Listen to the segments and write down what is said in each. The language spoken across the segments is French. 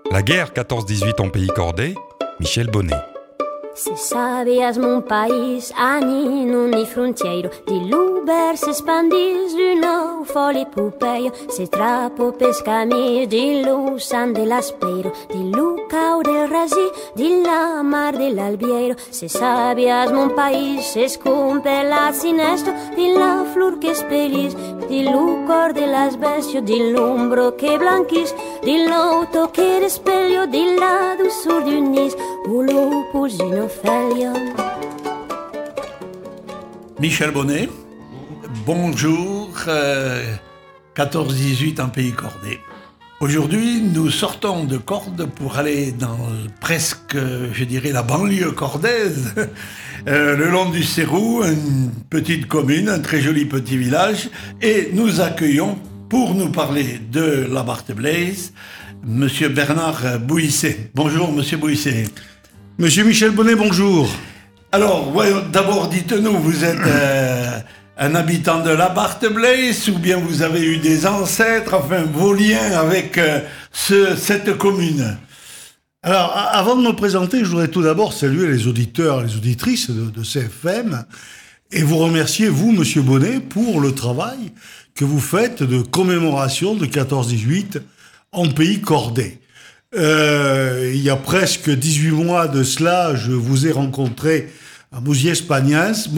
La guerre 14-18 en pays cordé, Michel Bonnet. Se sabias mon país, ani non ni frontiero, di l'uber se spandis, du nou foli pupeio, se trapo pescamis, di lu san de l'aspeiro, di lu cau del rasi, di la mar dell'albiero. Se sabias mon país, se scumpe la sinesto, di la flor che spelis, di lu cor de las bestio, di l'umbro che blanquis, di l'auto che despeglio, di la dulzur d'un nis, o lupus d'une ophelia. Michel Bonnet, bonjour, 14-18 en pays cordé. Aujourd'hui, nous sortons de Cordes pour aller dans presque, je dirais, la banlieue cordaise, le long du Cérou, une petite commune, un très joli petit village, et nous accueillons, pour nous parler de la Barthe-Blaise, Monsieur Bernard Bouisset. Bonjour, Monsieur Bouisset. Monsieur Michel Bonnet, bonjour. Alors, ouais, d'abord, dites-nous, vous êtes un habitant de la Barthe-Blaise ou bien vous avez eu des ancêtres, enfin, vos liens avec cette commune? Alors, avant de me présenter, je voudrais tout d'abord saluer les auditeurs et les auditrices de CFM et vous remercier, vous, Monsieur Bonnet, pour le travail que vous faites de commémoration de 14-18 en pays cordé. Il y a presque 18 mois de cela, je vous ai rencontré à Mouziès-Palens.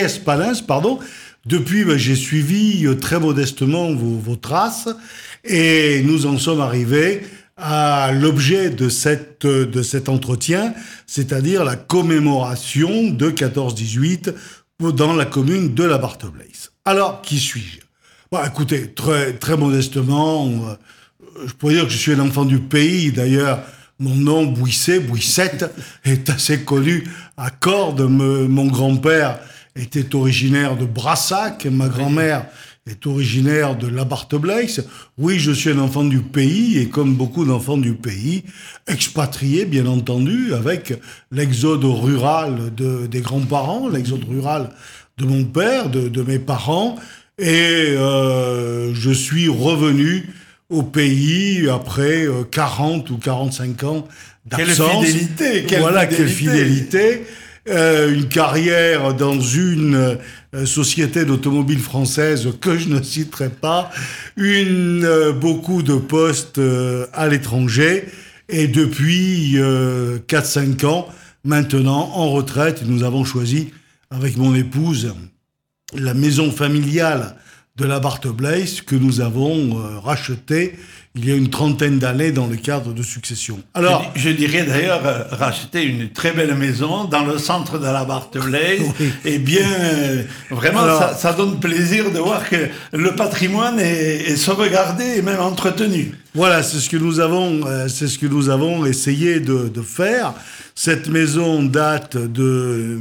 Depuis, j'ai suivi très modestement vos traces et nous en sommes arrivés à l'objet de cet entretien, c'est-à-dire la commémoration de 14-18 dans la commune de la Barthe-Blaise. Alors, qui suis-je? Bon, écoutez, très modestement, je pourrais dire que je suis un enfant du pays. D'ailleurs, mon nom, Bouisset, est assez connu à Cordes. Mon grand-père était originaire de Brassac, ma grand-mère est originaire de la Barthe-Blaise. Oui, je suis un enfant du pays, et comme beaucoup d'enfants du pays, expatrié, bien entendu, avec l'exode rural des grands-parents, l'exode rural de mon père, de mes parents, et je suis revenu au pays après 40 ou 45 ans d'absence. Quelle fidélité. Une carrière dans une société d'automobile française que je ne citerai pas, beaucoup de postes à l'étranger, et depuis 4-5 ans, maintenant, en retraite, nous avons choisi, avec mon épouse, la maison familiale de la Barthe-Blaise que nous avons racheté il y a une trentaine d'années dans le cadre de succession. Alors, je dirais d'ailleurs racheter une très belle maison dans le centre de la Barthe-Blaise. Oui. Et bien, vraiment, alors, ça donne plaisir de voir que le patrimoine est sauvegardé et même entretenu. Voilà, c'est ce que nous avons essayé de faire. Cette maison date de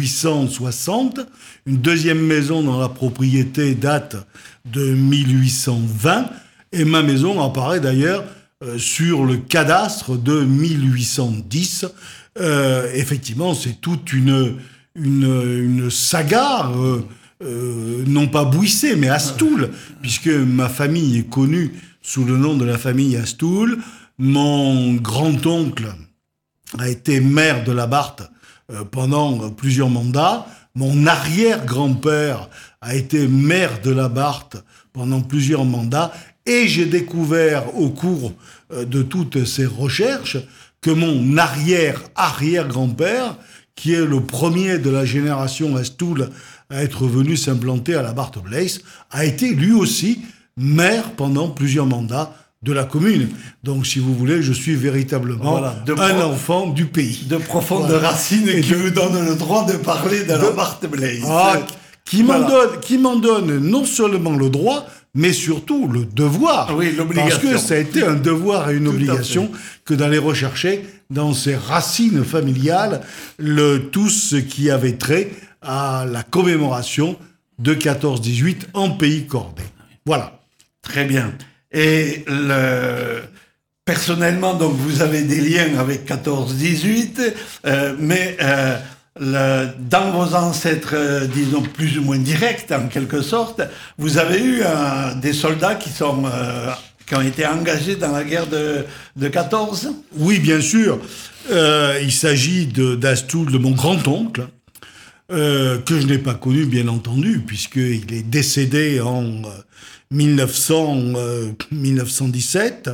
1860. Une deuxième maison dans la propriété date de 1820. Et ma maison apparaît d'ailleurs sur le cadastre de 1810. Effectivement, c'est toute une saga, non pas Bouisset, mais Astoul, puisque ma famille est connue sous le nom de la famille Astoul. Mon grand-oncle a été maire de la Barthe pendant plusieurs mandats. Mon arrière-grand-père a été maire de la Barthe pendant plusieurs mandats. Et j'ai découvert au cours de toutes ces recherches que mon arrière-arrière-grand-père, qui est le premier de la génération Astoul à être venu s'implanter à la Barthe-Blaise, a été lui aussi maire pendant plusieurs mandats de la commune. Donc, si vous voulez, je suis véritablement un enfant du pays. De profondes racines qui vous donnent le droit de parler de la Barthe-Blaise. Qui m'en donne non seulement le droit, mais surtout le devoir. Oui, l'obligation. Parce que ça a été un devoir et une obligation que d'aller rechercher dans ses racines familiales tout ce qui avait trait à la commémoration de 14-18 en pays cordé. Voilà. Très bien. Et personnellement, donc, vous avez des liens avec 14-18, mais dans vos ancêtres, disons, plus ou moins directs, en quelque sorte, vous avez eu des soldats qui qui ont été engagés dans la guerre de 14? Oui, bien sûr. Il s'agit d'Astoul, de mon grand-oncle, que je n'ai pas connu, bien entendu, puisqu'il est décédé en 1917.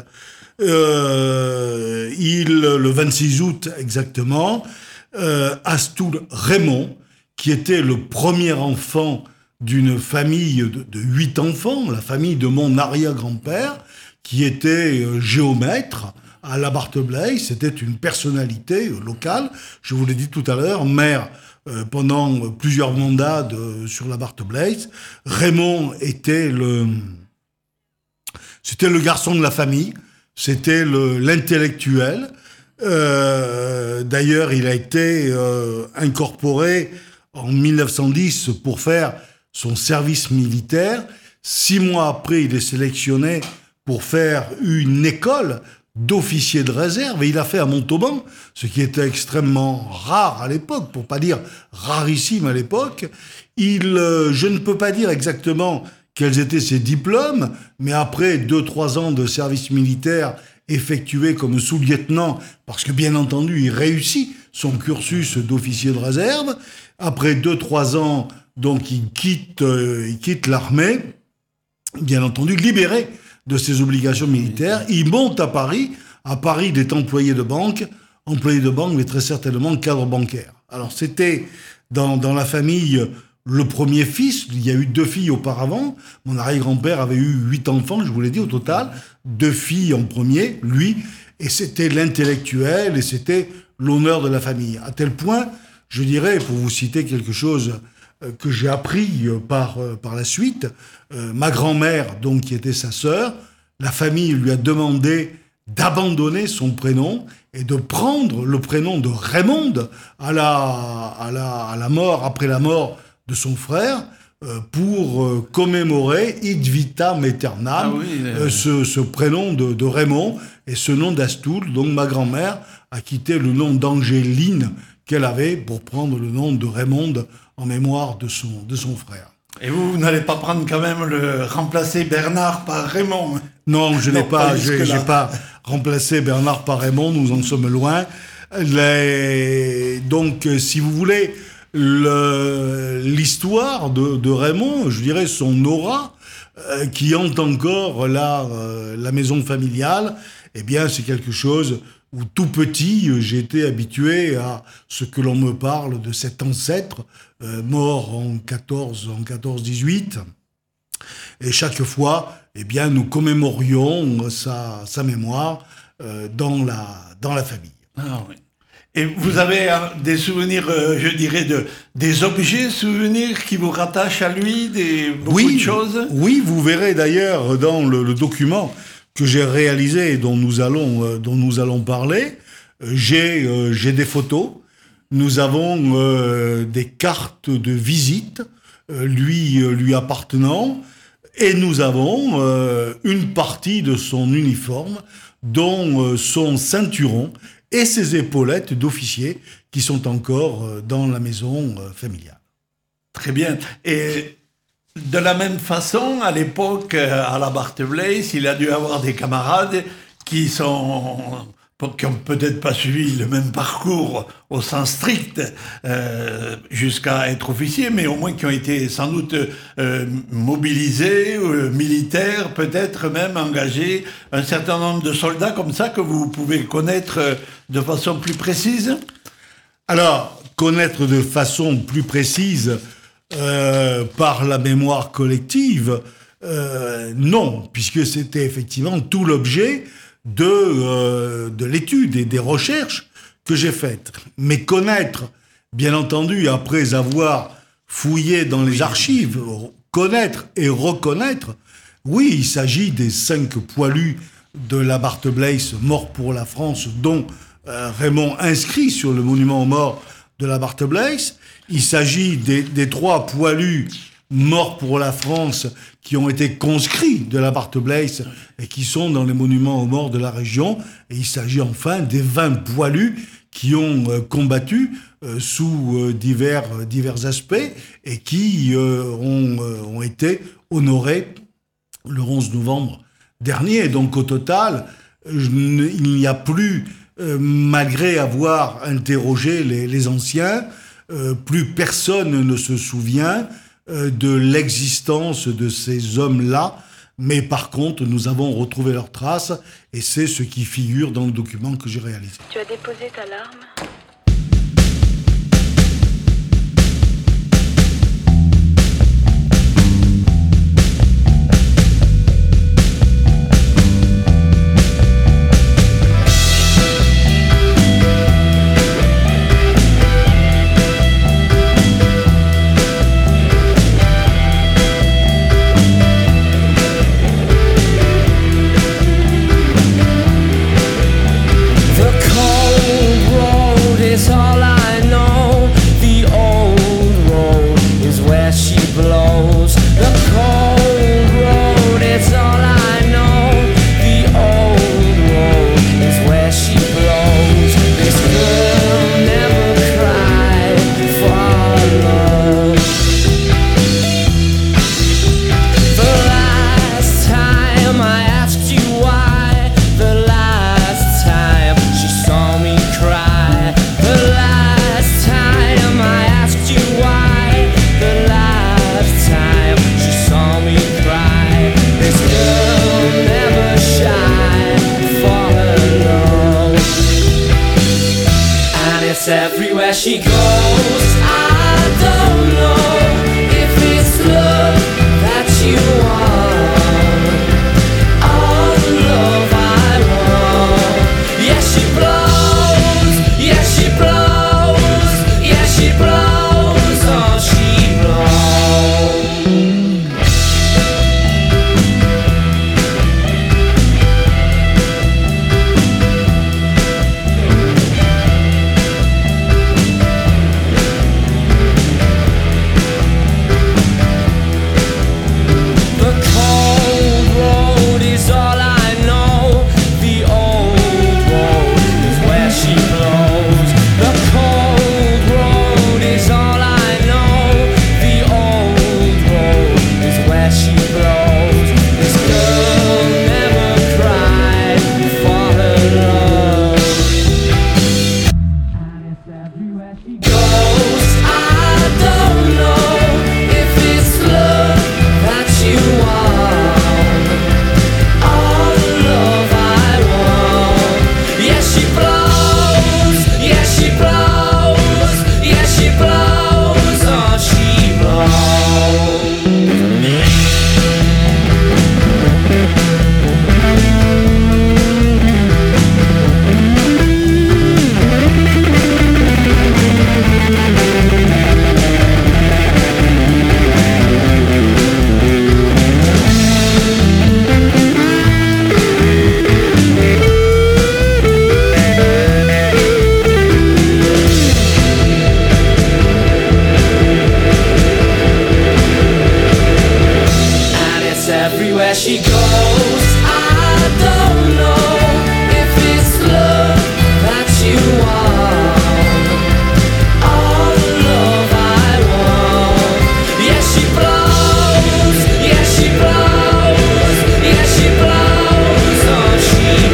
Le 26 août exactement, Astoul Raymond, qui était le premier enfant d'une famille de 8 enfants, la famille de mon arrière-grand-père, qui était géomètre à la Barthe-Blaise. C'était une personnalité locale. Je vous l'ai dit tout à l'heure, maire pendant plusieurs mandats sur la Barthe-Blaise. Raymond c'était le garçon de la famille, c'était l'intellectuel. D'ailleurs, il a été incorporé en 1910 pour faire son service militaire. 6 mois après, il est sélectionné pour faire une école d'officiers de réserve, et il a fait à Montauban, ce qui était extrêmement rare à l'époque, pour pas dire rarissime à l'époque. Je ne peux pas dire exactement quels étaient ses diplômes, mais après 2-3 ans de service militaire effectué comme sous-lieutenant, parce que bien entendu, il réussit son cursus d'officier de réserve. Après 2-3 ans, donc il quitte l'armée, bien entendu, libéré de ses obligations militaires. Il monte à Paris. À Paris, il est employé de banque, mais très certainement cadre bancaire. Alors, c'était dans la famille le premier fils. Il y a eu 2 filles auparavant. Mon arrière-grand-père avait eu 8 enfants, je vous l'ai dit, au total. 2 filles en premier, lui. Et c'était l'intellectuel et c'était l'honneur de la famille. À tel point, je dirais, pour vous citer quelque chose que j'ai appris par la suite, ma grand-mère, donc, qui était sa sœur, la famille lui a demandé d'abandonner son prénom et de prendre le prénom de Raymond à la mort, après la mort de son frère, pour commémorer Id vitam aeternam, ce prénom de Raymond et ce nom d'Astoul. Donc ma grand-mère a quitté le nom d'Angéline qu'elle avait pour prendre le nom de Raymond en mémoire de son frère. Et vous n'allez pas prendre quand même remplacer Bernard par Raymond? Non, j'ai pas remplacé Bernard par Raymond, nous en sommes loin. Donc, si vous voulez, l'histoire de Raymond, je dirais son aura, qui hante encore la maison familiale, eh bien, c'est quelque chose où tout petit, j'ai été habitué à ce que l'on me parle de cet ancêtre mort en 14-18. Et chaque fois, eh bien, nous commémorions sa mémoire dans la famille. Ah, oui. Et vous avez des souvenirs, je dirais, des objets souvenirs qui vous rattachent à lui, beaucoup de choses? Oui, vous verrez d'ailleurs dans le document que j'ai réalisé et dont nous allons parler, j'ai des photos. Nous avons des cartes de visite lui appartenant, et nous avons une partie de son uniforme, dont son ceinturon et ses épaulettes d'officier, qui sont encore dans la maison familiale. Très bien. Et de la même façon, à l'époque, à la Barthe-Blaise, il a dû avoir des camarades qui ont peut-être pas suivi le même parcours au sens strict jusqu'à être officier, mais au moins qui ont été sans doute mobilisés, militaires, peut-être même engagés, un certain nombre de soldats comme ça que vous pouvez connaître de façon plus précise? Alors, connaître de façon plus précise par la mémoire collective, non, puisque c'était effectivement tout l'objet de l'étude et des recherches que j'ai faites. Mais connaître, bien entendu, après avoir fouillé dans les archives, connaître et reconnaître, oui, il s'agit des 5 poilus de la Barthe-Blaise morts pour la France, dont Raymond inscrit sur le monument aux morts de la Barthe-Blaise. Il s'agit des 3 poilus morts pour la France qui ont été conscrits de la Barthe-Blaise et qui sont dans les monuments aux morts de la région. Et il s'agit enfin des 20 poilus qui ont combattu sous divers aspects et qui ont été honorés le 11 novembre dernier. Donc au total, il n'y a plus, malgré avoir interrogé les anciens, plus personne ne se souvient de l'existence de ces hommes-là. Mais par contre, nous avons retrouvé leurs traces et c'est ce qui figure dans le document que j'ai réalisé. Tu as déposé ta larme ? Everywhere she goes, I don't know if it's love that you want, all the love I want. Yeah, she blows, yeah, she blows, yeah, she blows, oh, she blows. She goes, I don't know if it's love that you want, all the love I want. Yeah, she blows, yeah, she blows, yeah, she blows, oh, she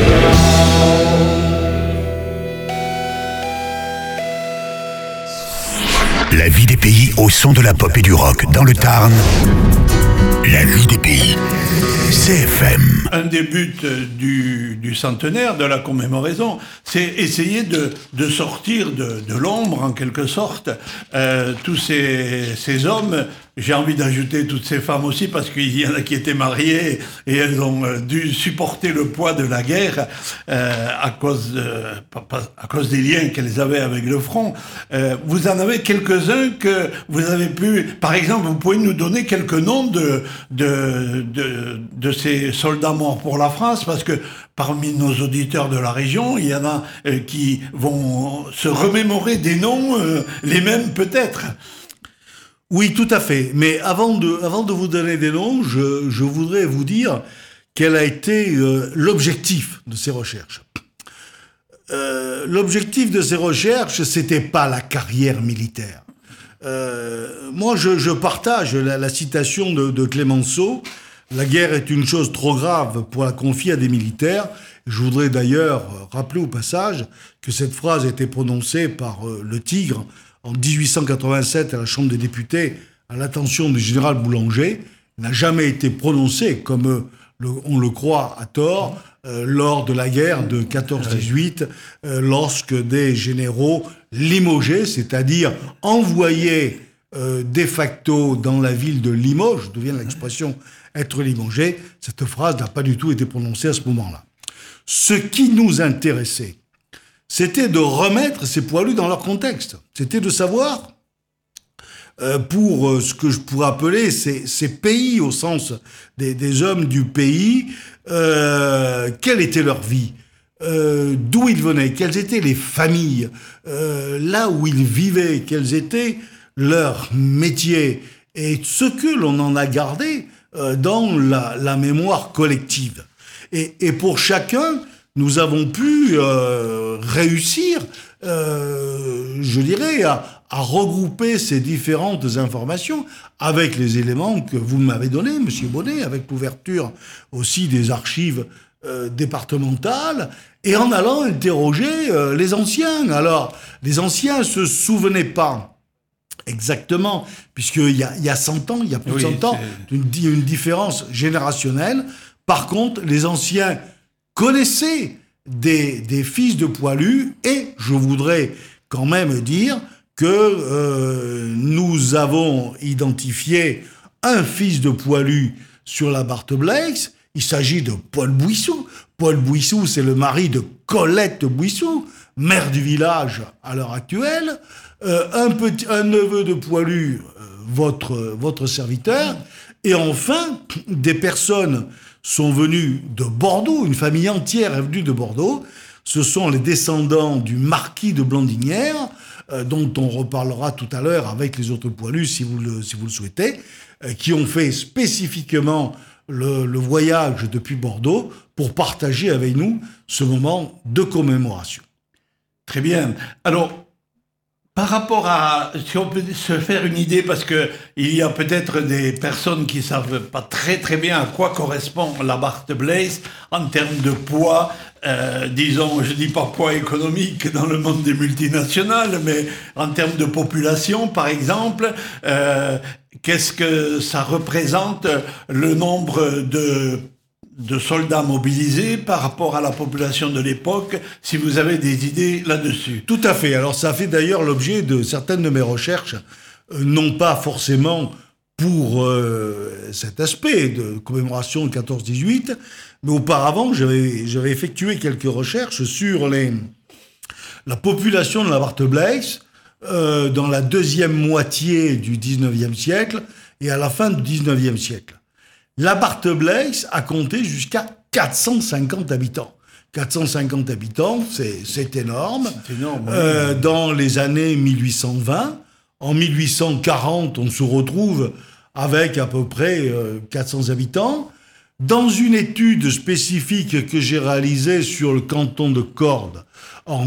blows. La vie des pays au son de la pop et du rock dans le Tarn. La vie des pays. CFM. Un des buts du centenaire, de la commémoration, c'est essayer de sortir de l'ombre, en quelque sorte, tous ces hommes. J'ai envie d'ajouter toutes ces femmes aussi, parce qu'il y en a qui étaient mariées et elles ont dû supporter le poids de la guerre à cause des liens qu'elles avaient avec le front. Vous en avez quelques-uns que vous avez pu... Par exemple, vous pouvez nous donner quelques noms de ces soldats morts pour la France, parce que parmi nos auditeurs de la région, il y en a qui vont se remémorer des noms, les mêmes peut-être. Oui, tout à fait. Mais avant de vous donner des noms, je voudrais vous dire quel a été l'objectif de ces recherches. L'objectif de ces recherches, c'était pas la carrière militaire. Moi, je partage la citation de Clémenceau La guerre est une chose trop grave pour la confier à des militaires. Je voudrais d'ailleurs rappeler au passage que cette phrase a été prononcée par le Tigre en 1887 à la Chambre des députés à l'attention du général Boulanger. N'a jamais été prononcée, comme on le croit à tort, lors de la guerre de 14-18, lorsque des généraux limogés, c'est-à-dire envoyés de facto dans la ville de Limoges, d'où vient l'expression être limogé, cette phrase n'a pas du tout été prononcée à ce moment-là. Ce qui nous intéressait, c'était de remettre ces poilus dans leur contexte. C'était de savoir, pour ce que je pourrais appeler ces pays, au sens des hommes du pays, quelle était leur vie, d'où ils venaient, quelles étaient les familles, là où ils vivaient, quels étaient leurs métiers, et ce que l'on en a gardé dans la mémoire collective. Et pour chacun, nous avons pu réussir, je dirais, à regrouper ces différentes informations avec les éléments que vous m'avez donnés, Monsieur Bonnet, avec l'ouverture aussi des archives départementales, et en allant interroger les anciens. Alors, les anciens se souvenaient pas exactement, puisqu'il y a 100 ans, il y a plus de 100 ans, une différence générationnelle. Par contre, les anciens connaissaient des fils de poilus, et je voudrais quand même dire que nous avons identifié un fils de poilu sur la Barthe-Blaise. Il s'agit de Paul Bouissou. Paul Bouissou, c'est le mari de Colette Bouissou, maire du village à l'heure actuelle. Un neveu de poilu, votre serviteur. Et enfin, des personnes sont venues de Bordeaux, une famille entière est venue de Bordeaux. Ce sont les descendants du marquis de Blandinière, dont on reparlera tout à l'heure avec les autres poilus, si vous le souhaitez, qui ont fait spécifiquement le voyage depuis Bordeaux pour partager avec nous ce moment de commémoration. Très bien. Alors, par rapport à, si on peut se faire une idée, parce que il y a peut-être des personnes qui savent pas très très bien à quoi correspond la Barthe-Blaise en termes de poids, disons, je dis pas poids économique dans le monde des multinationales, mais en termes de population, par exemple, qu'est-ce que ça représente le nombre de soldats mobilisés par rapport à la population de l'époque, si vous avez des idées là-dessus. Tout à fait. Alors ça fait d'ailleurs l'objet de certaines de mes recherches, non pas forcément pour cet aspect de commémoration de 14-18, mais auparavant j'avais effectué quelques recherches sur la population de la Barthe-Blaise dans la deuxième moitié du 19e siècle et à la fin du 19e siècle. La Barthe-Blaise a compté jusqu'à 450 habitants. 450 habitants, c'est énorme. C'est énorme. Oui. Dans les années 1820, en 1840, on se retrouve avec à peu près 400 habitants. Dans une étude spécifique que j'ai réalisée sur le canton de Cordes en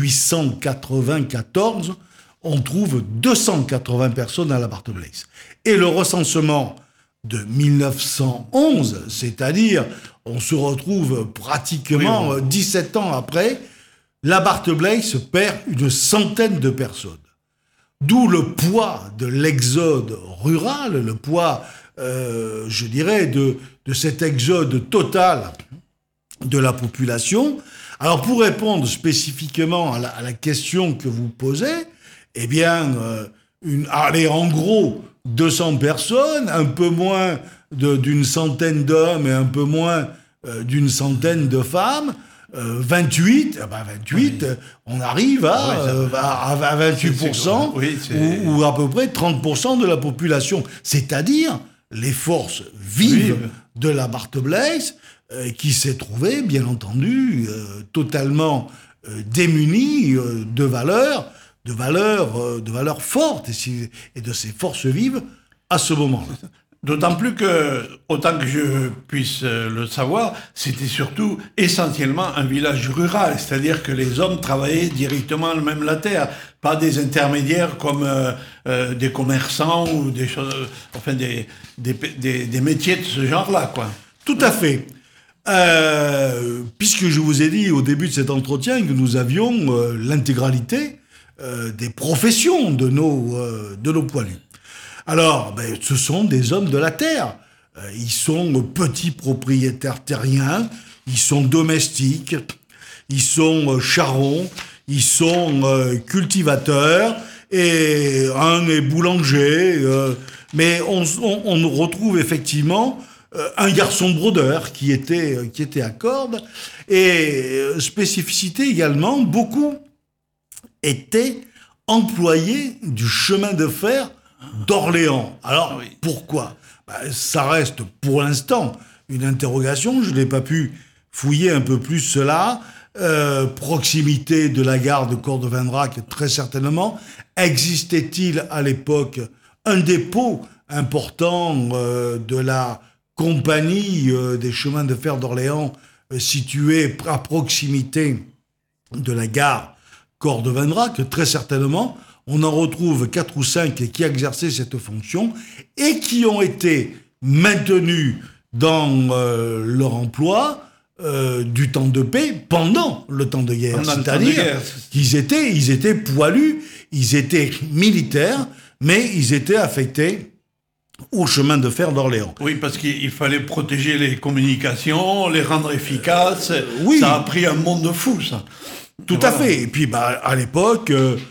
1894, on trouve 280 personnes à la Barthe-Blaise. Et le recensement de 1911, c'est-à-dire on se retrouve pratiquement 17 ans après, la Barthe-Blaise perd une centaine de personnes. D'où le poids de l'exode rural, le poids, je dirais, de cet exode total de la population. Alors pour répondre spécifiquement à la question que vous posez, eh bien, en gros, 200 personnes, un peu moins d'une centaine d'hommes et un peu moins d'une centaine de femmes, 28, on arrive à 28%, ou à peu près 30% de la population. C'est-à-dire les forces vives de la Barthe-Blaise, qui s'est trouvée, bien entendu, totalement démunie de valeurs fortes et de ces forces vives à ce moment-là. D'autant plus que, autant que je puisse le savoir, c'était surtout essentiellement un village rural, c'est-à-dire que les hommes travaillaient directement même la terre, pas des intermédiaires comme des commerçants ou des choses, enfin des métiers de ce genre-là, quoi. Tout à fait. Puisque je vous ai dit au début de cet entretien que nous avions l'intégralité des professions de nos poilus. Alors, ce sont des hommes de la terre. Ils sont petits propriétaires terriens, ils sont domestiques, ils sont charrons, ils sont cultivateurs, et un est boulanger. Mais on retrouve effectivement un garçon brodeur qui était à cordes. Et spécificité également, beaucoup étaient employés du chemin de fer d'Orléans. Alors, oui. Pourquoi ? Ça reste pour l'instant une interrogation. Je n'ai pas pu fouiller un peu plus cela. Proximité de la gare de Cordovendrac, très certainement. Existait-il à l'époque un dépôt important de la compagnie des chemins de fer d'Orléans situé à proximité de la gare Cordovendrac? Très certainement. On en retrouve 4 ou 5 qui exerçaient cette fonction et qui ont été maintenus dans leur emploi du temps de paix pendant le temps de guerre. C'est-à-dire qu'ils étaient poilus, ils étaient militaires, mais ils étaient affectés au chemin de fer d'Orléans. Oui, parce qu'il fallait protéger les communications, les rendre efficaces. Oui. Ça a pris un monde fou, ça. Tout à fait. Et puis, à l'époque...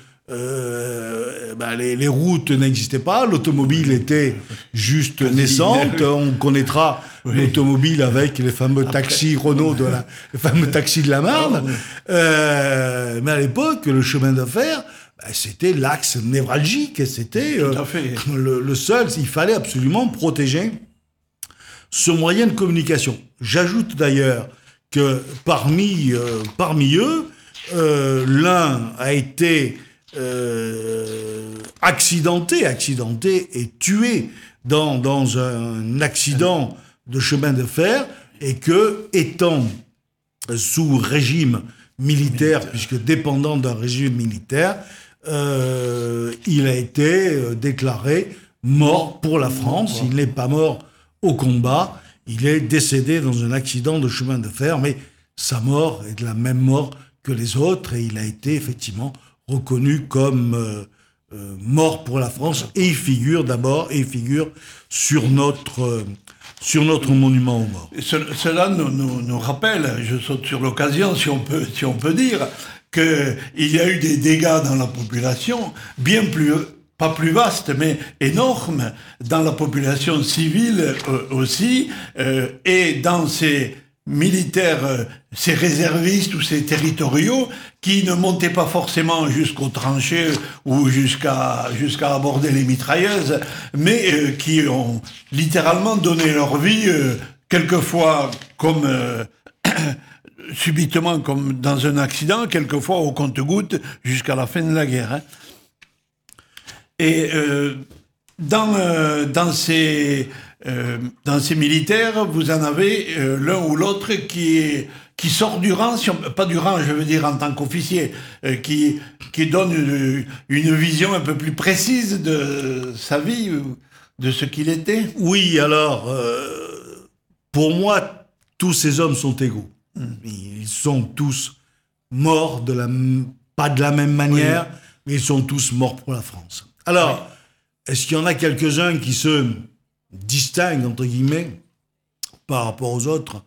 les routes n'existaient pas, l'automobile était juste naissante. On connaîtra l'automobile avec les fameux taxis Renault les fameux taxis de la Marne. Mais à l'époque, le chemin de fer, c'était l'axe névralgique, c'était le seul. Il fallait absolument protéger ce moyen de communication. J'ajoute d'ailleurs que parmi eux, l'un a été accidenté et tué dans un accident de chemin de fer, et que, étant sous régime militaire, puisque dépendant d'un régime militaire, il a été déclaré mort pour la France. Il n'est pas mort au combat, il est décédé dans un accident de chemin de fer, mais sa mort est de la même mort que les autres, et il a été effectivement reconnu comme mort pour la France, et il figure sur notre monument aux morts. Cela nous rappelle, je saute sur l'occasion si on peut dire, qu'il y a eu des dégâts dans la population, pas plus vastes, mais énormes, dans la population civile aussi, et dans ces militaires, ces réservistes ou ces territoriaux qui ne montaient pas forcément jusqu'aux tranchées ou jusqu'à aborder les mitrailleuses, mais qui ont littéralement donné leur vie, quelquefois comme subitement comme dans un accident, quelquefois au compte-gouttes jusqu'à la fin de la guerre. Et dans ces militaires, vous en avez l'un ou l'autre qui sort du rang, pas du rang, je veux dire en tant qu'officier, qui donne une vision un peu plus précise de sa vie, de ce qu'il était. Oui, alors, pour moi, tous ces hommes sont égaux. Ils sont tous morts pas de la même manière, mais ils sont tous morts pour la France. Alors, est-ce qu'il y en a quelques-uns qui se distinguent, entre guillemets, par rapport aux autres?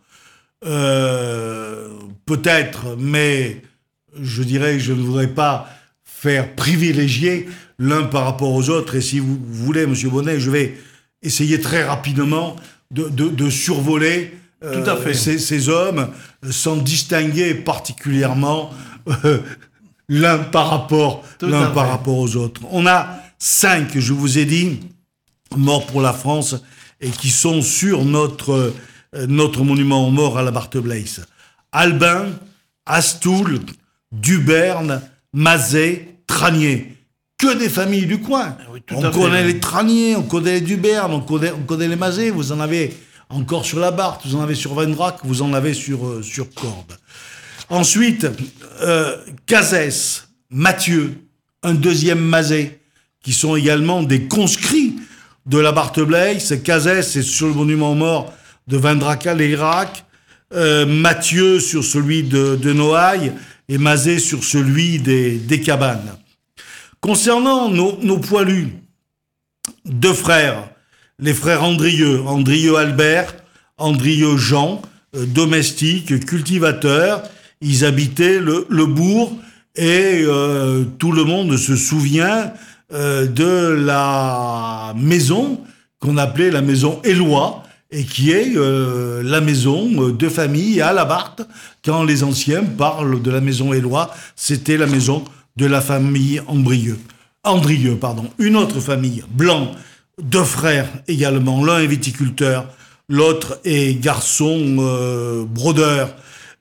Peut-être, mais je dirais que je ne voudrais pas faire privilégier l'un par rapport aux autres. Et si vous voulez, Monsieur Bonnet, je vais essayer très rapidement de survoler tout à fait. Ces hommes, sans distinguer particulièrement l'un par rapport aux autres. On a 5, je vous ai dit, morts pour la France, et qui sont sur notre monument aux morts à la Barthe Blaise. Albin, Astoul, Duberne, Mazet, Tranier. que des familles du coin. Oui, tout On à fait, connaît oui. les Tranier, on connaît les Duberne, on connaît les Mazet, vous en avez encore sur la Barthe, vous en avez sur Vendrac, vous en avez sur Cordes. Ensuite, Cazès, Mathieu, un deuxième Mazet, qui sont également des conscrits de la Barthe-Blaise. Cazès, c'est sur le monument aux morts de Vendrac-Lérac, Mathieu sur celui de Noailles et Mazet sur celui des Cabanes. Concernant nos poilus, deux frères, les frères Andrieux Albert, Andrieux Jean, domestiques, cultivateurs, ils habitaient le bourg et tout le monde se souvient de la maison qu'on appelait la maison Éloi et qui est la maison de famille à la Barthe. Quand les anciens parlent de la maison Éloi, c'était la maison de la famille Andrieux. Une autre famille, Blanc, deux frères également, l'un est viticulteur, l'autre est garçon brodeur.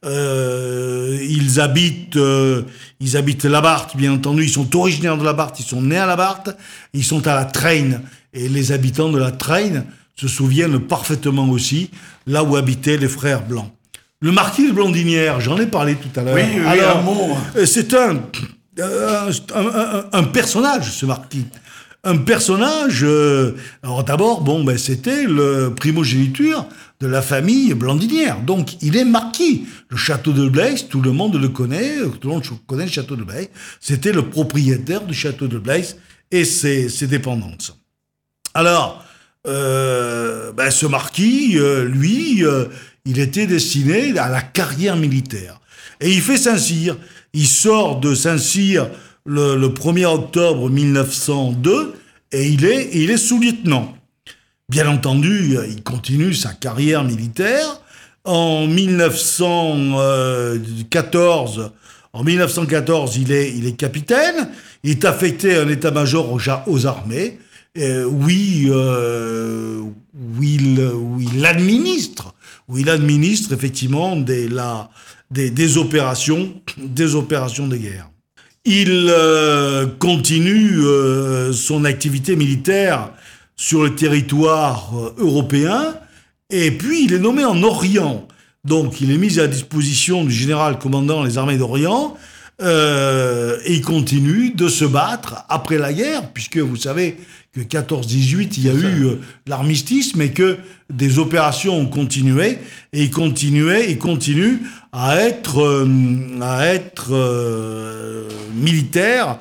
Ils habitent la Barthe, bien entendu, ils sont originaires de la Barthe, ils sont nés à la Barthe, ils sont à la Treine, et les habitants de la Treine se souviennent parfaitement aussi là où habitaient les frères Blancs. Le marquis de Blondinière, j'en ai parlé tout à l'heure. Oui, alors, un mot. c'est un personnage, ce marquis. Un personnage, alors d'abord, c'était le primogéniture de la famille Blandinière. Donc, il est marquis. Le château de Blaise, tout le monde le connaît, tout le monde connaît le château de Blaise. C'était le propriétaire du château de Blaise et ses dépendances. Alors, ce marquis, lui, il était destiné à la carrière militaire. Et il fait Saint-Cyr. Il sort de Saint-Cyr le 1er octobre 1902 et il est sous-lieutenant. Bien entendu, il continue sa carrière militaire. En 1914, il est capitaine. Il est affecté à un état-major aux armées. Où il administre effectivement des opérations de guerre. Il continue son activité militaire sur le territoire européen et puis il est nommé en Orient. Donc il est mis à disposition du général commandant les armées d'Orient et il continue de se battre après la guerre, puisque vous savez que 14-18, il y a eu l'armistice, mais que des opérations ont continué, et il continue à être militaire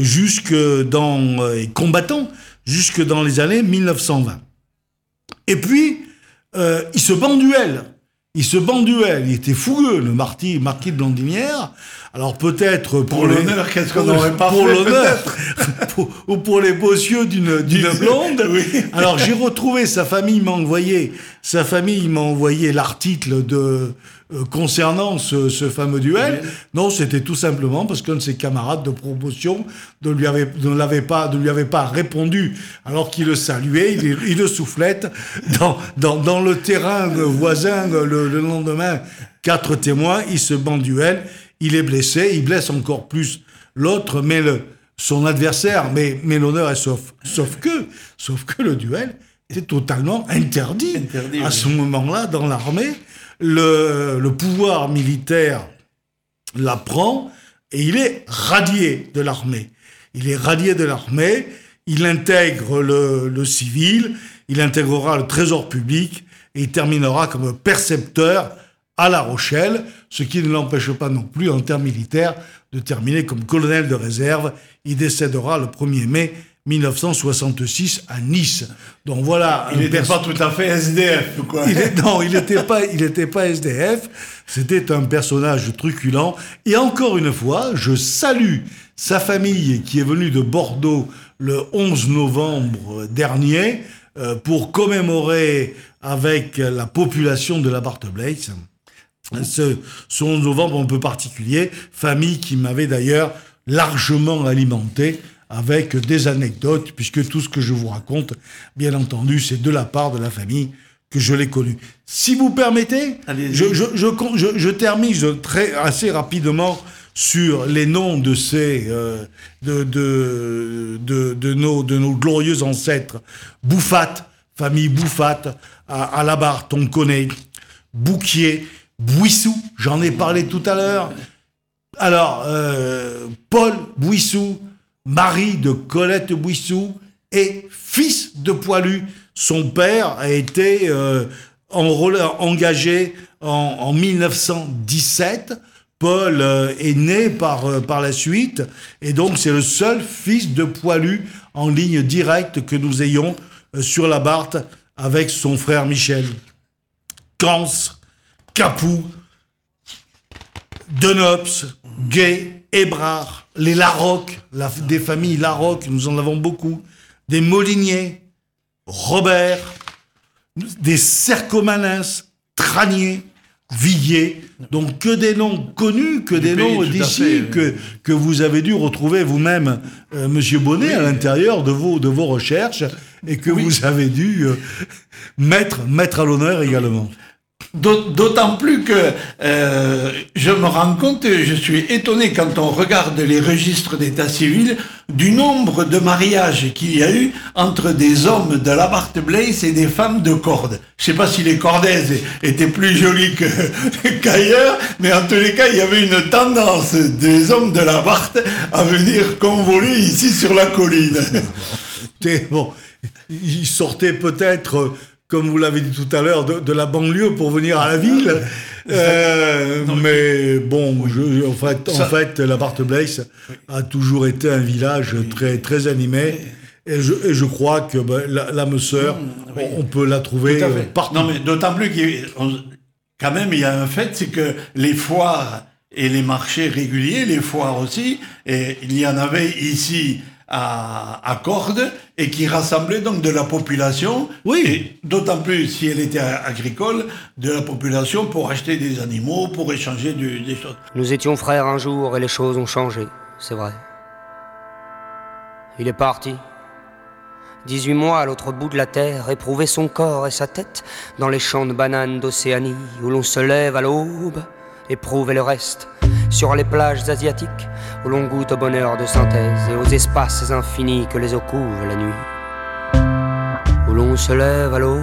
et combattant jusque dans les années 1920. Et puis, il se bat en duel. Il était fougueux, le marquis de Blandinière. Alors peut-être Pour l'honneur, qu'est-ce qu'on n'aurait pas fait pour l'honneur, ou pour les beaux yeux d'une blonde. Oui. Alors j'ai retrouvé sa famille m'a envoyé l'article concernant ce fameux duel. Oui. Non, c'était tout simplement parce qu'un de ses camarades de promotion ne lui avait pas répondu alors qu'il le saluait, il le soufflette dans le terrain voisin le lendemain. 4 témoins, il se bat en duel, il est blessé, il blesse encore plus l'autre, mais son adversaire, mais l'honneur est sauf que le duel était totalement interdit à ce moment-là dans l'armée. Le pouvoir militaire l'apprend et il est radié de l'armée. Il intègre le civil, il intégrera le trésor public et il terminera comme percepteur à La Rochelle, ce qui ne l'empêche pas non plus, en termes militaires, de terminer comme colonel de réserve. Il décédera le 1er mai 1966 à Nice. Donc voilà. Il n'était pas tout à fait SDF, quoi. Il n'était pas SDF. C'était un personnage truculent. Et encore une fois, je salue sa famille qui est venue de Bordeaux le 11 novembre dernier pour commémorer avec la population de la Barthe-Blaise ce 11 novembre un peu particulier, famille qui m'avait d'ailleurs largement alimenté avec des anecdotes, puisque tout ce que je vous raconte, bien entendu, c'est de la part de la famille que je l'ai connue. Si vous permettez, je termine assez rapidement sur les noms de ces de nos glorieux ancêtres. Bouffat, famille Bouffat, à la Barthe, on connaît. Bouquier, Bouissou, j'en ai parlé tout à l'heure. Alors, Paul Bouissou, mari de Colette Bouissou et fils de Poilu. Son père a été engagé en 1917. Paul est né par la suite, et donc c'est le seul fils de Poilu en ligne directe que nous ayons sur la Barthe avec son frère Michel. Cans, Capoue, Denops, Gay, Hébrard, les Larocque, des familles Larocque, nous en avons beaucoup, des Moliniers, Robert, des Cercomanins, Tranier, Villiers, donc que des noms connus, que des noms d'ici, que vous avez dû retrouver vous-même, Monsieur Bonnet, à l'intérieur de vos recherches, et que vous avez dû mettre à l'honneur également. D'autant plus que je me rends compte, je suis étonné quand on regarde les registres d'état civil du nombre de mariages qu'il y a eu entre des hommes de la Barthe-Blaise et des femmes de Cordes. Je sais pas si les Cordaises étaient plus jolies qu'ailleurs, mais en tous les cas, il y avait une tendance des hommes de la Barthe à venir convoler ici sur la colline. Bon, ils sortaient peut-être... comme vous l'avez dit tout à l'heure, de la banlieue pour venir à la ville. Mais bon, en fait, la Barthe-Blaise a toujours été un village très, très animé. Et je crois que l'âme sœur, on peut la trouver partout. Non, mais d'autant plus quand même, il y a un fait, c'est que les foires et les marchés réguliers, les foires aussi, et il y en avait ici à Cordes, et qui rassemblait donc de la population, et d'autant plus si elle était agricole, de la population pour acheter des animaux, pour échanger des choses. Nous étions frères un jour et les choses ont changé, c'est vrai. Il est parti. 18 mois à l'autre bout de la terre, éprouver son corps et sa tête dans les champs de bananes d'Océanie où l'on se lève à l'aube, éprouver le reste sur les plages asiatiques où l'on goûte au bonheur de synthèse et aux espaces infinis que les eaux couvrent la nuit, où l'on se lève à l'aube.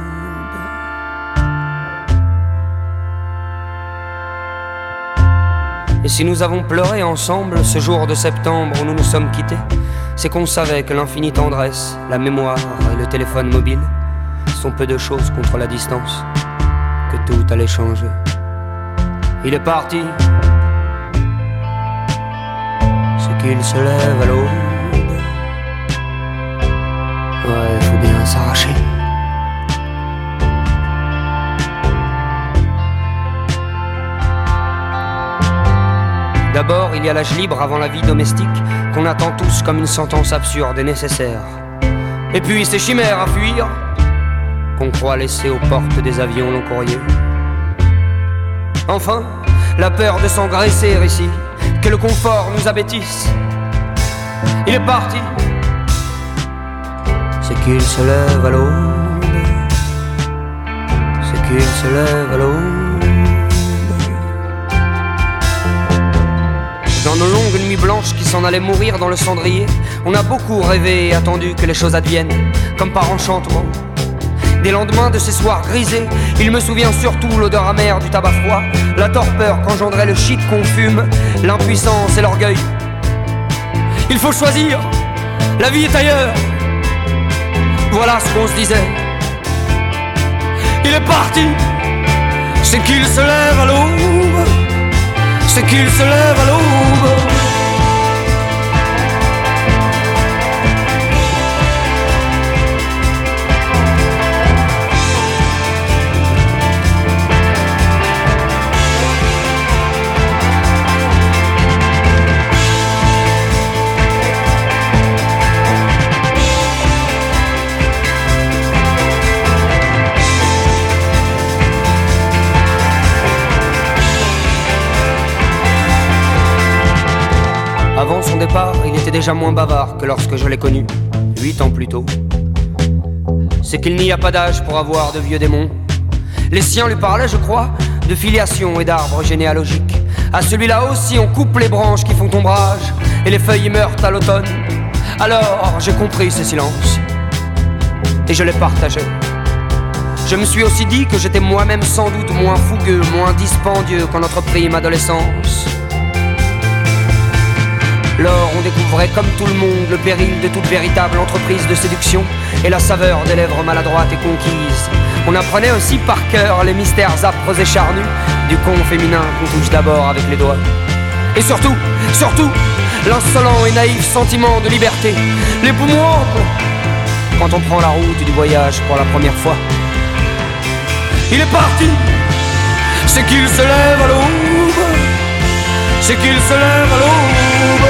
Et si nous avons pleuré ensemble ce jour de septembre où nous nous sommes quittés, c'est qu'on savait que l'infinie tendresse, la mémoire et le téléphone mobile sont peu de choses contre la distance, que tout allait changer. Il est parti, c'est qu'il se lève à l'aube. Ouais, faut bien s'arracher. D'abord, il y a l'âge libre avant la vie domestique, qu'on attend tous comme une sentence absurde et nécessaire. Et puis ces chimères à fuir, qu'on croit laisser aux portes des avions long courrier. Enfin, la peur de s'engraisser ici, que le confort nous abêtisse. Il est parti, c'est qu'il se lève à l'aube. C'est qu'il se lève à l'aube. Dans nos longues nuits blanches qui s'en allaient mourir dans le cendrier, on a beaucoup rêvé et attendu que les choses adviennent, comme par enchantement. Des lendemains de ces soirs grisés, il me souvient surtout l'odeur amère du tabac froid, la torpeur qu'engendrait le shit qu'on fume, l'impuissance et l'orgueil. Il faut choisir, la vie est ailleurs. Voilà ce qu'on se disait. Il est parti, c'est qu'il se lève à l'aube. C'est qu'il se lève à l'aube. Avant son départ, il était déjà moins bavard que lorsque je l'ai connu, 8 ans plus tôt. C'est qu'il n'y a pas d'âge pour avoir de vieux démons. Les siens lui parlaient, je crois, de filiation et d'arbres généalogiques, À celui-là aussi on coupe les branches qui font ombrage et les feuilles y meurent à l'automne. Alors j'ai compris ce silence et je l'ai partagé. Je me suis aussi dit que j'étais moi-même sans doute moins fougueux, moins dispendieux qu'en notre prime adolescence. Lors on découvrait comme tout le monde le péril de toute véritable entreprise de séduction et la saveur des lèvres maladroites et conquises. On apprenait aussi par cœur les mystères âpres et charnus du con féminin qu'on touche d'abord avec les doigts. Et surtout, l'insolent et naïf sentiment de liberté, les poumons amples, quand on prend la route du voyage pour la première fois. Il est parti, c'est qu'il se lève à l'aube, c'est qu'il se lève à l'aube.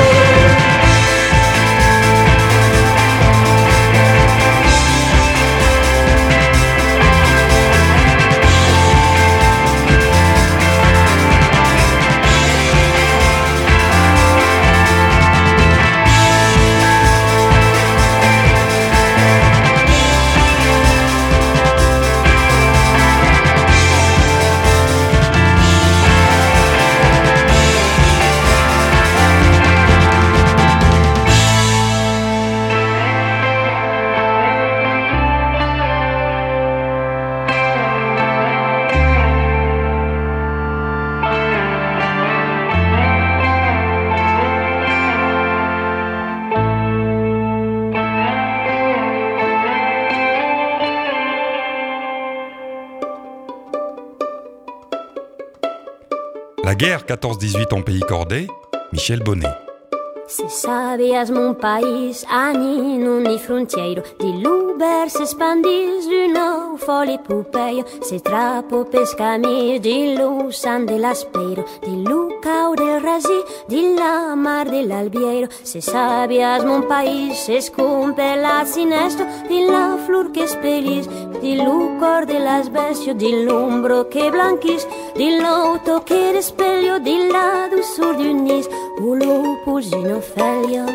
La guerre 14-18 en pays cordé, Michel Bonnet. Se sabias mon país, ani non frontiero, di l'uber se spandis du nou foli pupeio, se trapo pescamis, di lu san dell'aspeiro, di lu cau del rasi, di la mar dell'albiero. Se sabias mon país, se scumpe la sinestro, di la flor che spelis, di lu cor dell'asbestio, di l'ombro che blanquis, di l'auto che despeglio, di la douceur du nis, ou l'opus d'une Ophélia.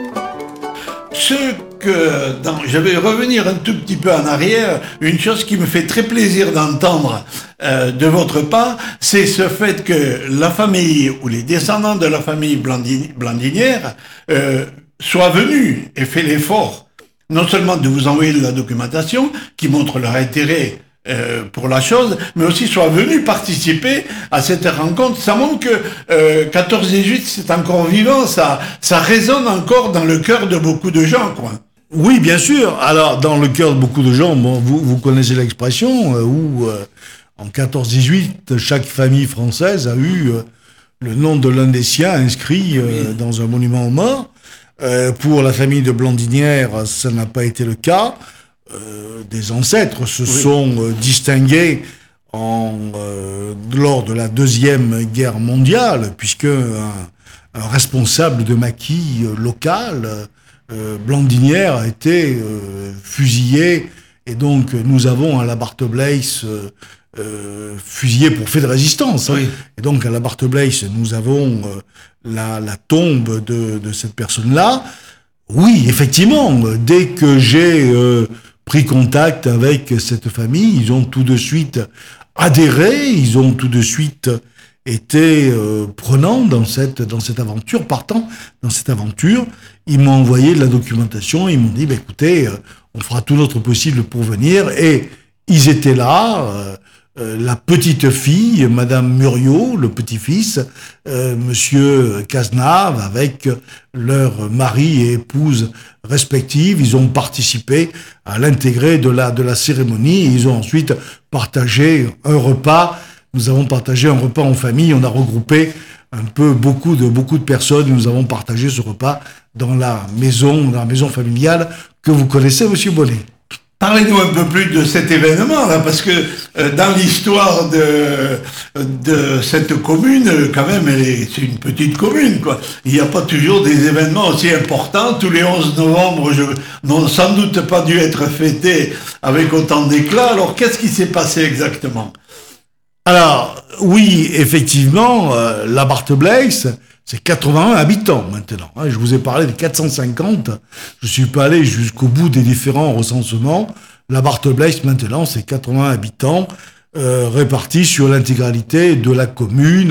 Je vais revenir un tout petit peu en arrière. Une chose qui me fait très plaisir d'entendre de votre part, c'est ce fait que la famille ou les descendants de la famille Blandinière soient venus et fait l'effort, non seulement de vous envoyer de la documentation qui montre leur intérêt pour la chose, mais aussi soient venus participer à cette rencontre. Ça montre que 14-18, c'est encore vivant, ça résonne encore dans le cœur de beaucoup de gens, quoi. Oui, bien sûr. Alors, dans le cœur de beaucoup de gens, bon, vous connaissez l'expression où, en 14-18, chaque famille française a eu le nom de l'un des siens inscrit dans un monument aux morts. Pour la famille de Blandinière, ça n'a pas été le cas. Des ancêtres se sont distingués lors de la Deuxième Guerre mondiale, puisque un responsable de maquis local, Blandinière, a été fusillé, et donc nous avons à la Barthe-Blaise fusillé pour fait de résistance. Oui. Et donc à la Barthe-Blaise, nous avons la tombe de cette personne-là. Oui, effectivement, dès que j'ai pris contact avec cette famille, ils ont tout de suite adhéré, ils ont tout de suite été prenants dans cette aventure, partant dans cette aventure. Ils m'ont envoyé de la documentation, ils m'ont dit, écoutez, on fera tout notre possible pour venir, et ils étaient là, la petite fille, Madame Muriot, le petit-fils, Monsieur Cazenave, avec leur mari et épouse respectifs. Ils ont participé à l'intégré de la cérémonie, et ils ont ensuite partagé un repas. Nous avons partagé un repas en famille. On a regroupé un peu beaucoup de personnes. Nous avons partagé ce repas dans la maison familiale que vous connaissez, Monsieur Bonnet. Parlez-nous un peu plus de cet événement-là, parce que dans l'histoire de cette commune, quand même, c'est une petite commune, quoi. Il n'y a pas toujours des événements aussi importants. Tous les 11 novembre n'ont sans doute pas dû être fêtés avec autant d'éclat. Alors, qu'est-ce qui s'est passé exactement? Alors, oui, effectivement, la Barthe-Blaise, c'est 81 habitants maintenant. Je vous ai parlé de 450. Je suis pas allé jusqu'au bout des différents recensements. La Barthe-Blaise maintenant, c'est 80 habitants répartis sur l'intégralité de la commune.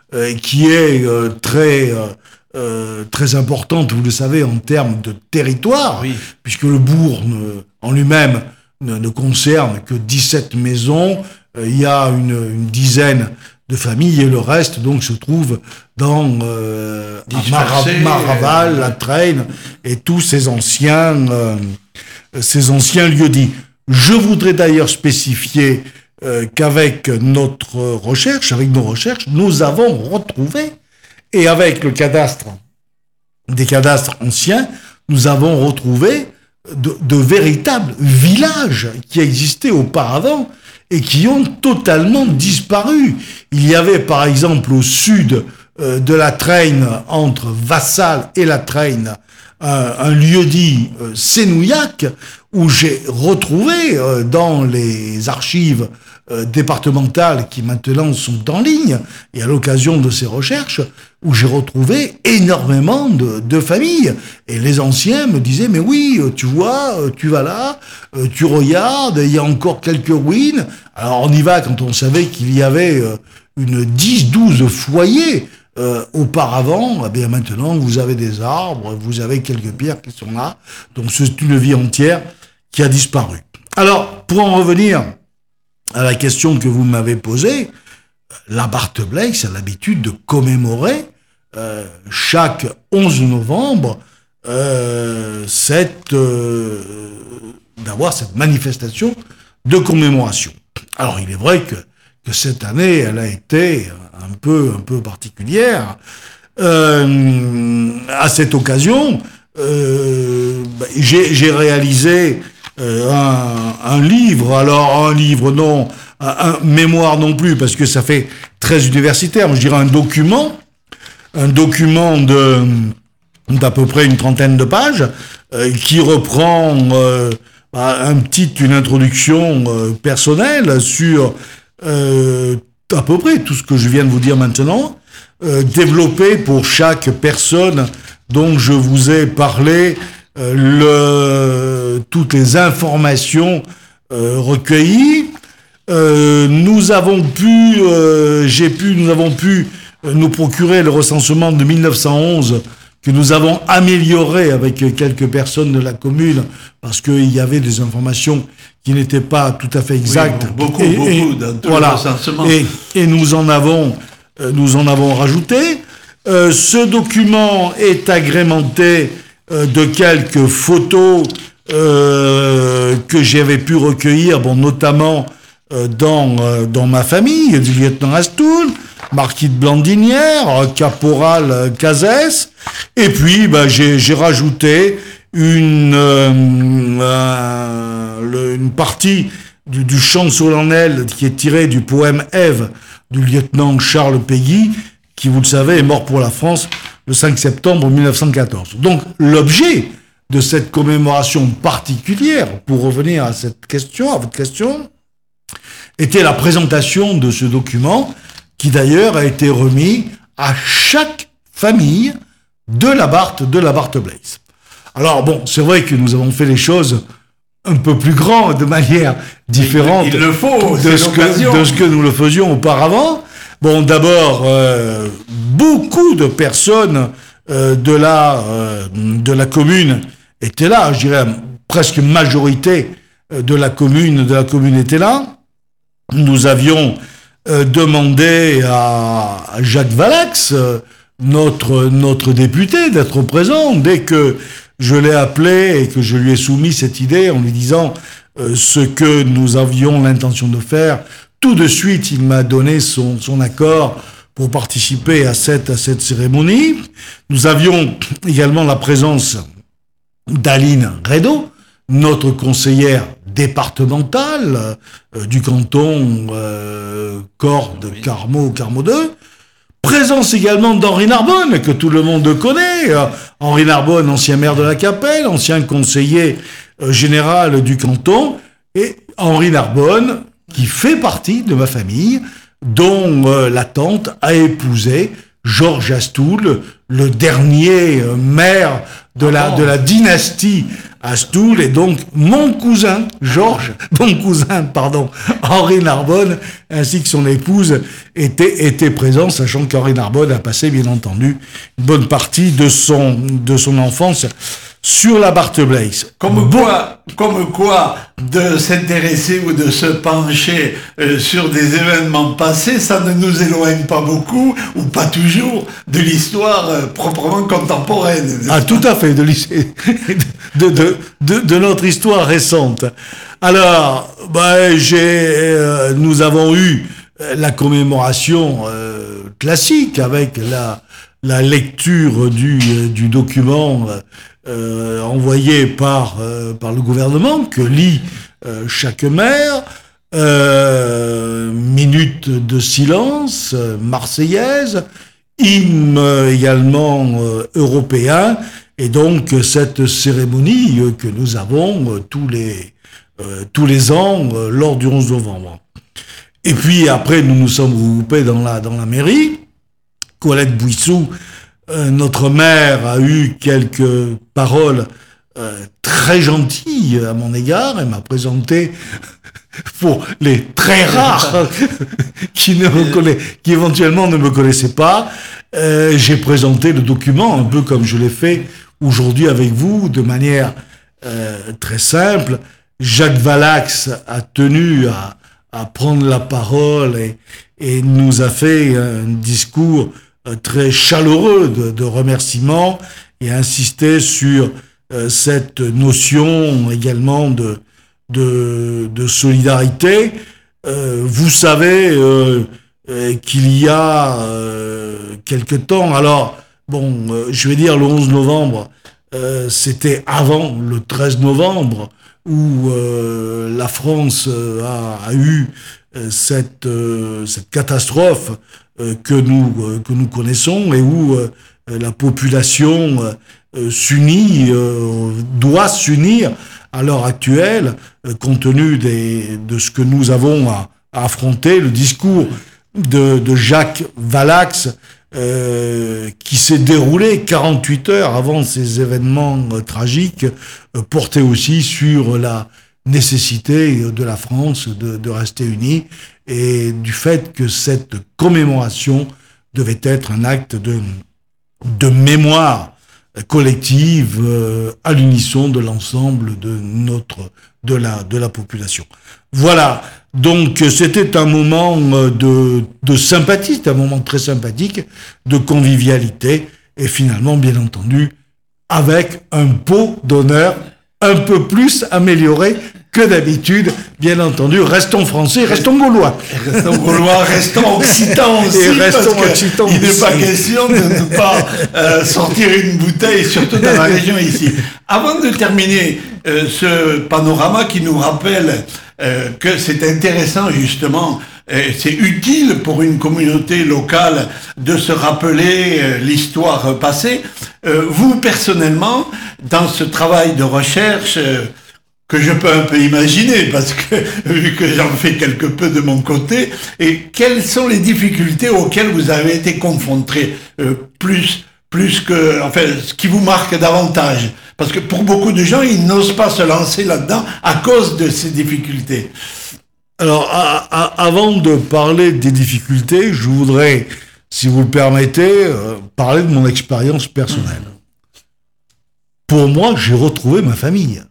qui est très importante, vous le savez, en termes de territoire, Oui. puisque le bourg en lui-même ne concerne que 17 maisons, il y a une dizaine de familles, et le reste donc se trouve dans Dispersé, Maraval, La Treine et tous ces anciens lieux-dits. Je voudrais d'ailleurs spécifier qu'avec nos recherches, nous avons retrouvé, et avec le cadastre, des cadastres anciens, nous avons retrouvé de véritables villages qui existaient auparavant et qui ont totalement disparu. Il y avait par exemple au sud de la Treine, entre Vassal et la Treine, un lieu-dit Sénouillac, où j'ai retrouvé dans les archives départementales qui maintenant sont en ligne, et à l'occasion de ces recherches, où j'ai retrouvé énormément de familles. Et les anciens me disaient, mais oui, tu vois, tu vas là, tu regardes, il y a encore quelques ruines. Alors on y va quand on savait qu'il y avait une 10-12 foyers auparavant. Eh bien maintenant, vous avez des arbres, vous avez quelques pierres qui sont là. Donc c'est une vie entière qui a disparu. Alors, pour en revenir à la question que vous m'avez posée, la Barthe Blaise a l'habitude de commémorer chaque 11 novembre d'avoir cette manifestation de commémoration. Alors, il est vrai que cette année, elle a été un peu particulière. À cette occasion, j'ai réalisé un livre, alors un livre non, un mémoire non plus, parce que ça fait très universitaire, je dirais un document d'à peu près une trentaine de pages, qui reprend une introduction personnelle sur à peu près tout ce que je viens de vous dire maintenant, développé pour chaque personne dont je vous ai parlé, toutes les informations recueillies. Nous avons pu nous procurer le recensement de 1911 que nous avons amélioré avec quelques personnes de la commune parce qu'il y avait des informations qui n'étaient pas tout à fait exactes. Oui, beaucoup dans tout voilà. le recensement. Et nous en avons rajouté. Ce document est agrémenté de quelques photos que j'avais pu recueillir, notamment dans ma famille, du lieutenant Astoul, marquis de Blandinière, caporal Cazès, et puis j'ai rajouté une partie du chant solennel qui est tiré du poème Ève du lieutenant Charles Péguy, qui, vous le savez, est mort pour la France le 5 septembre 1914. Donc, l'objet de cette commémoration particulière, pour revenir à votre question, était la présentation de ce document, qui d'ailleurs a été remis à chaque famille de la Barthe Blaise. Alors c'est vrai que nous avons fait les choses un peu plus grandes, de manière différente il le faut, de ce que nous le faisions auparavant. D'abord, beaucoup de personnes de la commune étaient là. Je dirais presque une majorité de la commune était là. Nous avions demandé à Jacques Valax, notre député, d'être présent. Dès que je l'ai appelé et que je lui ai soumis cette idée en lui disant ce que nous avions l'intention de faire, tout de suite, il m'a donné son accord pour participer à cette cérémonie. Nous avions également la présence d'Aline Reynaud, notre conseillère départementale du canton Cordes, Carmaux 2. Présence également d'Henri Narbonne, que tout le monde connaît. Henri Narbonne, ancien maire de la Capelle, ancien conseiller général du canton. Et Henri Narbonne, qui fait partie de ma famille, dont la tante a épousé Georges Astoul, le dernier maire de la dynastie Astoul, et donc mon cousin Henri Narbonne, ainsi que son épouse, étaient présents, sachant qu'Henri Narbonne a passé, bien entendu, une bonne partie de son enfance sur la Barthe Blaise. Comme quoi, de s'intéresser ou de se pencher sur des événements passés, ça ne nous éloigne pas beaucoup, ou pas toujours, de l'histoire proprement contemporaine. Ah, tout à fait, de notre histoire récente. Alors, nous avons eu la commémoration classique avec la lecture du document envoyé par le gouvernement, que lit chaque maire, minute de silence marseillaise, hymne également européen, et donc cette cérémonie que nous avons tous les ans lors du 11 novembre. Et puis après, nous nous sommes regroupés dans la mairie. Colette Bouissou, notre maire, a eu quelques paroles très gentilles à mon égard. Elle m'a présenté, pour les très rares qui éventuellement ne me connaissaient pas, j'ai présenté le document un peu comme je l'ai fait aujourd'hui avec vous, de manière très simple. Jacques Valax a tenu à prendre la parole et nous a fait un discours très chaleureux de remerciements, et a insisté sur cette notion également de solidarité. Vous savez qu'il y a quelque temps, alors je vais dire le 11 novembre, c'était avant le 13 novembre, où la France a eu cette catastrophe que nous connaissons, et où la population doit s'unir à l'heure actuelle, compte tenu de ce que nous avons à affronter. Le discours de Jacques Valax, qui s'est déroulé 48 heures avant ces événements tragiques, portait aussi sur la nécessité de la France de rester unie, et du fait que cette commémoration devait être un acte de mémoire collective à l'unisson de l'ensemble de la population. Voilà. Donc c'était un moment de sympathie, c'était un moment très sympathique, de convivialité, et finalement, bien entendu, avec un pot d'honneur un peu plus amélioré que d'habitude. Bien entendu, restons français, restons gaulois. Restons gaulois, restons occitans aussi, et restons parce occitans il n'est aussi. pas question de ne pas sortir une bouteille, surtout dans la région ici. Avant de terminer ce panorama qui nous rappelle que c'est intéressant justement, c'est utile pour une communauté locale de se rappeler l'histoire passée. Vous, personnellement, dans ce travail de recherche que je peux un peu imaginer, parce que vu que j'en fais quelque peu de mon côté, et quelles sont les difficultés auxquelles vous avez été confrontés, plus que, enfin, ce qui vous marque davantage? Parce que pour beaucoup de gens, ils n'osent pas se lancer là-dedans à cause de ces difficultés. Alors, avant de parler des difficultés, je voudrais, si vous le permettez, parler de mon expérience personnelle. Pour moi, j'ai retrouvé ma famille.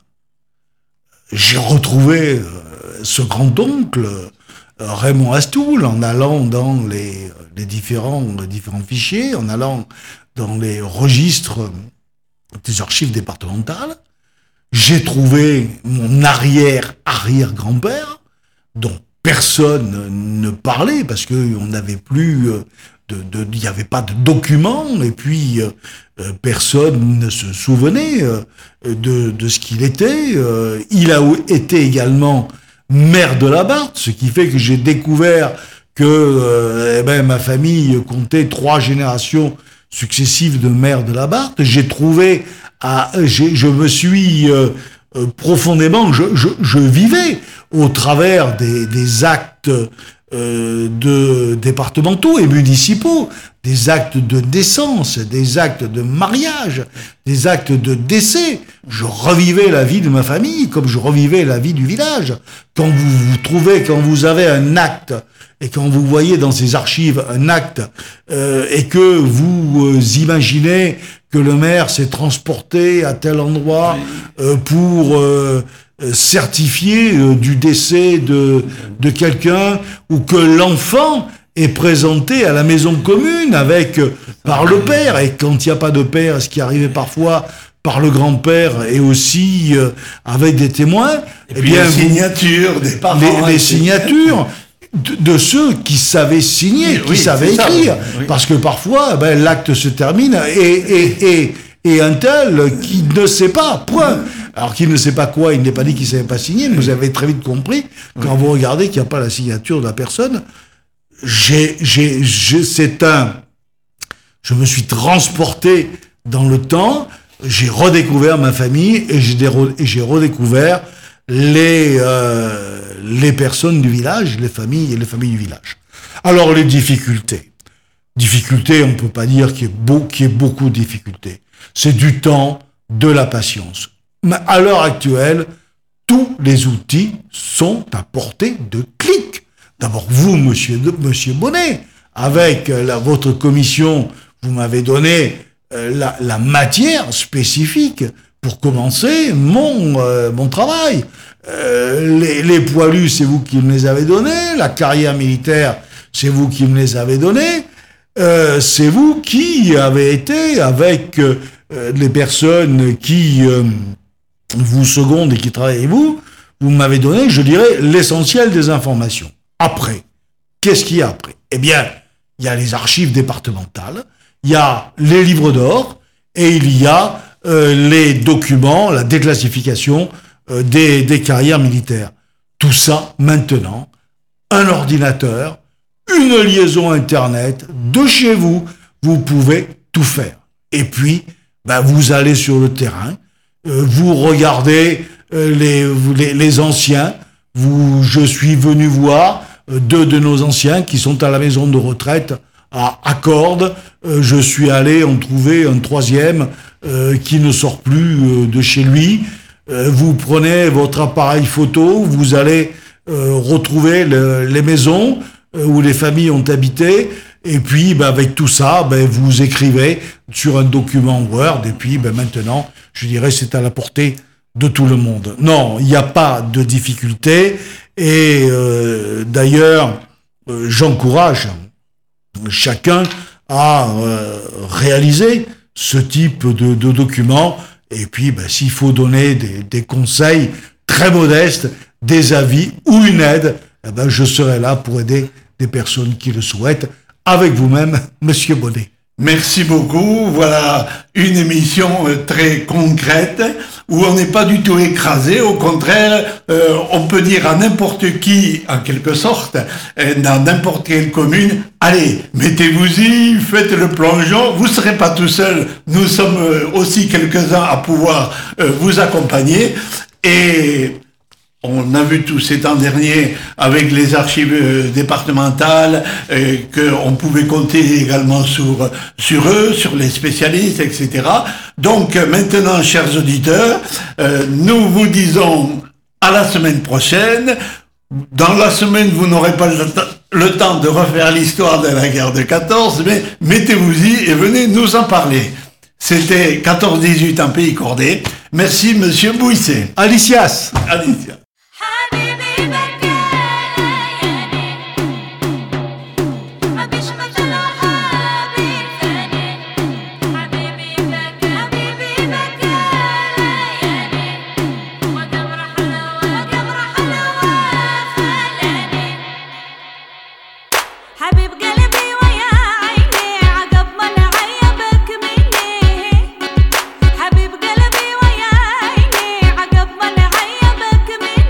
J'ai retrouvé ce grand-oncle, Raymond Astoul, en allant dans les différents fichiers, en allant dans les registres des archives départementales. J'ai trouvé mon arrière-arrière-grand-père, dont personne ne parlait, parce qu'on n'avait plus il n'y avait pas de documents, et puis personne ne se souvenait de ce qu'il était. Il a été également maire de la Barthe, ce qui fait que j'ai découvert que ma famille comptait 3 générations successives de maires de la Barthe. Je me suis profondément, je vivais au travers des actes départementaux et municipaux, des actes de naissance, des actes de mariage, des actes de décès. Je revivais la vie de ma famille comme je revivais la vie du village. Quand vous avez un acte et quand vous voyez dans ces archives un acte et que vous imaginez que le maire s'est transporté à tel endroit pour certifié du décès de quelqu'un, ou que l'enfant est présenté à la maison commune par le père, et quand il n'y a pas de père, ce qui arrivait parfois par le grand-père, et aussi avec des témoins, et bien les signatures des parents, les signatures de ceux qui savaient signer, qui savaient écrire, parce que parfois l'acte se termine et un tel qui ne sait pas, point. Alors qu'il ne sait pas quoi, il n'est pas dit qu'il ne savait pas signer, mais vous avez très vite compris, quand vous regardez qu'il n'y a pas la signature de la personne, je me suis transporté dans le temps, j'ai redécouvert ma famille et j'ai redécouvert les personnes du village, les familles du village. Alors les difficultés, on ne peut pas dire qu'il y ait beaucoup de difficultés. C'est du temps, de la patience. Mais à l'heure actuelle, tous les outils sont à portée de clic. D'abord, vous, monsieur Bonnet, avec votre commission, vous m'avez donné la matière spécifique pour commencer mon travail. Les poilus, c'est vous qui me les avez donnés. La carrière militaire, c'est vous qui me les avez donnés. C'est vous qui avez été avec les personnes qui vous secondent et qui travaillent avec vous m'avez donné, je dirais, l'essentiel des informations. Après, qu'est-ce qu'il y a après ? Eh bien, il y a les archives départementales, il y a les livres d'or, et il y a les documents, la déclassification des carrières militaires. Tout ça, maintenant, un ordinateur, une liaison Internet, de chez vous, vous pouvez tout faire. Et puis, vous allez sur le terrain, vous regardez les anciens. Je suis venu voir 2 de nos anciens qui sont à la maison de retraite à Cordes. Je suis allé en trouver un 3e qui ne sort plus de chez lui. Vous prenez votre appareil photo, vous allez retrouver les maisons où les familles ont habité. Et puis, avec tout ça, vous écrivez sur un document Word. Et puis, maintenant, je dirais, c'est à la portée de tout le monde. Non, il n'y a pas de difficulté. Et d'ailleurs, j'encourage chacun à réaliser ce type de document. Et puis, s'il faut donner des conseils très modestes, des avis ou une aide, je serai là pour aider des personnes qui le souhaitent. Avec vous-même, Monsieur Bonnet. Merci beaucoup. Voilà une émission très concrète où on n'est pas du tout écrasé. Au contraire, on peut dire à n'importe qui, en quelque sorte, dans n'importe quelle commune, allez, mettez-vous-y, faites le plongeon. Vous ne serez pas tout seul. Nous sommes aussi quelques-uns à pouvoir vous accompagner. Et on a vu tous ces temps derniers avec les archives départementales qu'on pouvait compter également sur eux, sur les spécialistes, etc. Donc maintenant, chers auditeurs, nous vous disons à la semaine prochaine. Dans la semaine, vous n'aurez pas le temps de refaire l'histoire de la guerre de 14, mais mettez-vous-y et venez nous en parler. C'était 14-18 en pays cordé. Merci, Monsieur Bouisset. Alicias. حبيب قلبي ويا عيني عقب ما نعيبك مني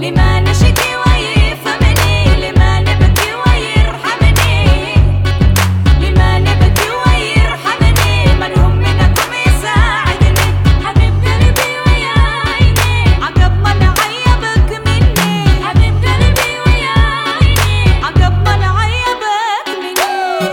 لما نشكي ويفهمني لما نبكي ويرحمني لما نبكي ويرحمني من هم منكم يساعدني حبيب قلبي ويا عيني عقب ما نعيبك مني حبيب قلبي ويا عيني عقب ما نعيبك مني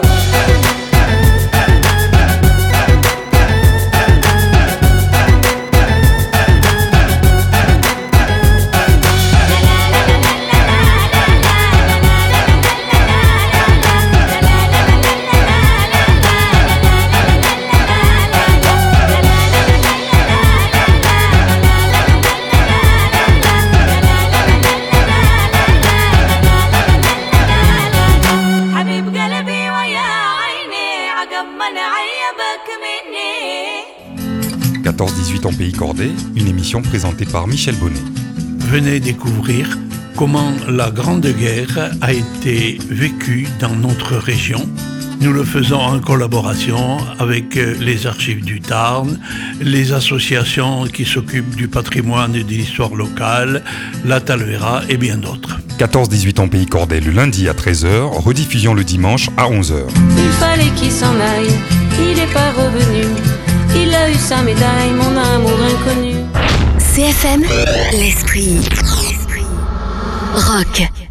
حبيب قلبي ويا عيني عقب ما نعيبك مني 14-18 en pays cordé, une émission présentée par Michel Bonnet. Venez découvrir comment la Grande Guerre a été vécue dans notre région. Nous le faisons en collaboration avec les archives du Tarn, les associations qui s'occupent du patrimoine et de l'histoire locale, la Talvera et bien d'autres. 14-18 en pays cordé le lundi à 13h, rediffusion le dimanche à 11h. Il fallait qu'il s'en aille, il n'est pas revenu. Il a eu sa médaille, mon amour inconnu. CFM, l'esprit rock.